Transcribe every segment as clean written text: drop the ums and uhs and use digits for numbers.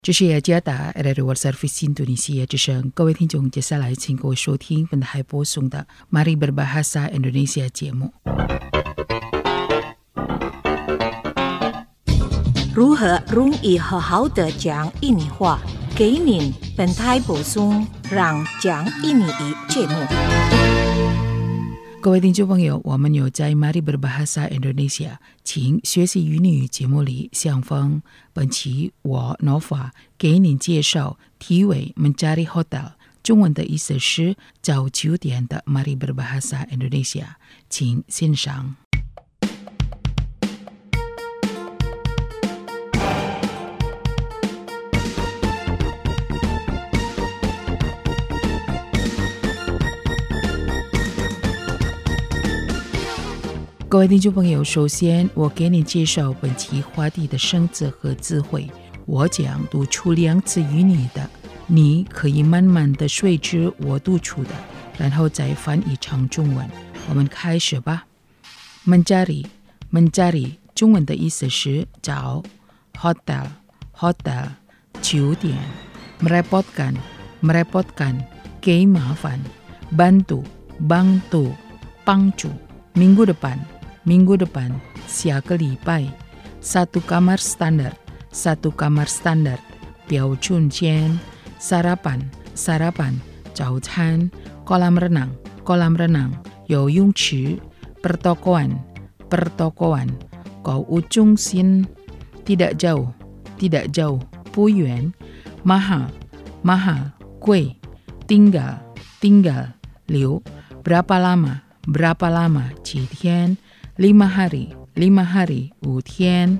这是雅加达 RRI World Service Indonesia 之声，各位听众，接下来请各位收听本台播送的 Mari Berbahasa Indonesia 节目。 如何容易好好的讲印尼话？给您本台播送让讲印尼语节目。 各位听众朋友，我们有在 Mari Berbahasa Indonesia 请学习语语节目里相逢。本期我 Nova 给您介绍题为 Mencari Hotel， 中文的意思是找酒店的 Mari Berbahasa Indonesia， 请欣赏。各位听众朋友，首先我给你介绍本期话题的生字和词汇。我将读出2次语语的，你可以慢慢的随着我读出的，然后再翻译成中文。我们开始吧。Mencari， 中文的意思是找 hotel， 酒店。merepotkan， 给麻烦。bantu， 帮助。minggu depan， 下个礼拜。satu kamar standar， 标准间。sarapan， 早餐。kolam renang， 游泳池。pertokoan， 购物中心。tidak jauh， 不远。mahal， 贵。tinggal， 留。berapa lama， 几天。5 hari， 5天。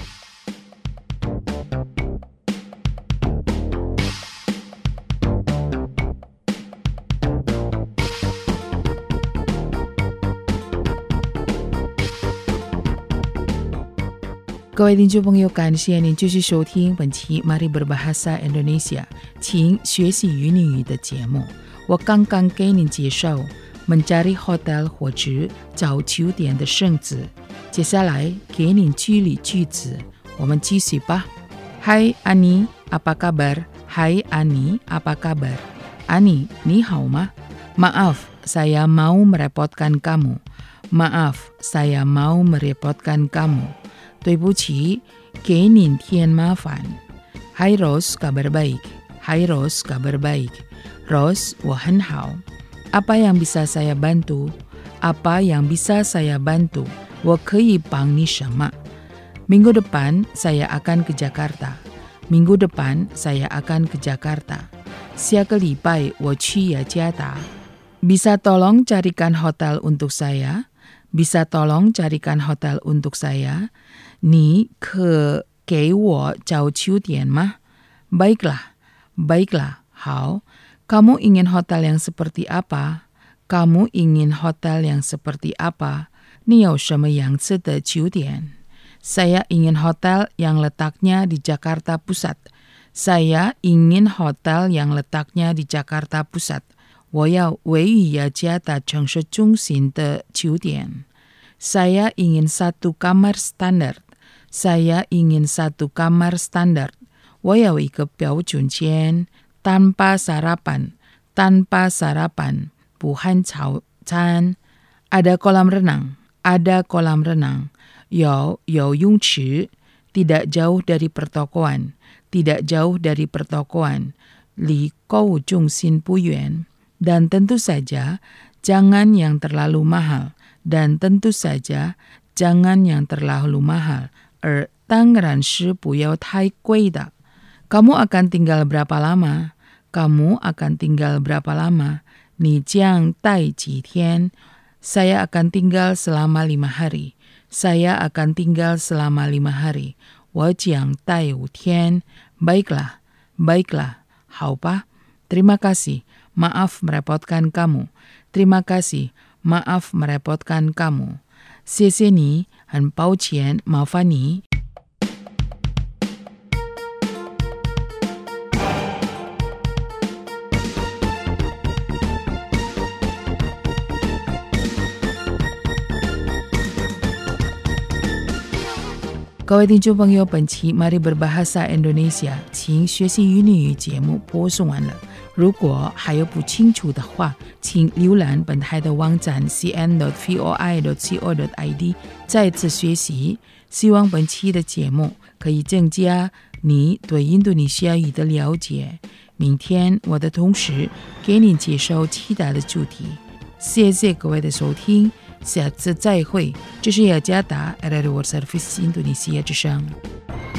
各位听众朋友，感谢您继续收听本期 Mari Berbahasa Indonesia 请学习语语的节目。我刚刚给您介绍Mencari hotel 或者找酒店的生字，接下来给您举例句子，我们继续吧。Hai Ani, apa kabar? Hai Ani, apa kabar? Ani, 你好吗？ Maaf, saya mau merepotkan kamu. Maaf, saya mau merepotkan kamu. 对不起，给您添麻烦。Hai Ros, kabar baik. Hai Ros, kabar baik. Ros, 我很好。Apa yang bisa saya bantu? Apa yang bisa saya bantu? 我可以帮你什么？ Minggu depan saya akan ke Jakarta. Minggu depan saya akan ke Jakarta. 下个礼拜我去雅加达。Bisa tolong carikan hotel untuk saya? Bisa tolong carikan hotel untuk saya? 你可给我找酒店吗？ Baiklah,好。Kamu ingin hotel yang seperti apa? Kamu ingin hotel yang seperti apa? 你有什么样子的酒店？ Saya ingin hotel yang letaknya di Jakarta Pusat. Saya ingin hotel yang letaknya di Jakarta Pusat. 我要位于雅加达城市中心的酒店。Saya ingin satu kamar standar. Saya ingin satu kamar standar. 我要一个标准间。tanpa sarapan, 不含早餐。ada kolam renang, 有游泳池。tidak jauh dari pertokoan, 离购物中心不远。dan tentu saja jangan yang terlalu mahal, 当然是不要太贵的。Kamu akan tinggal berapa lama? Ni jiang tai ji tian. Saya akan tinggal selama 5 hari. Wo jiang tai 5 天. Baiklah. 好吧。Terima kasih. Maaf merepotkan kamu. 谢谢你，很抱歉，麻烦你。 各位听众朋友，本期 Mari Berbahasa Indonesia 请学习语英语节目播送完了。如果还有不清楚的话，请浏览本台的网站 cn.voi.co.id 再次学习。希望本期的节目可以增加你对印度尼西亚语的了解。明天我的同事给您介绍其他的主题。谢谢各位的收听，下次再会。这是雅加达 RRI World Service 印度尼西亚之声。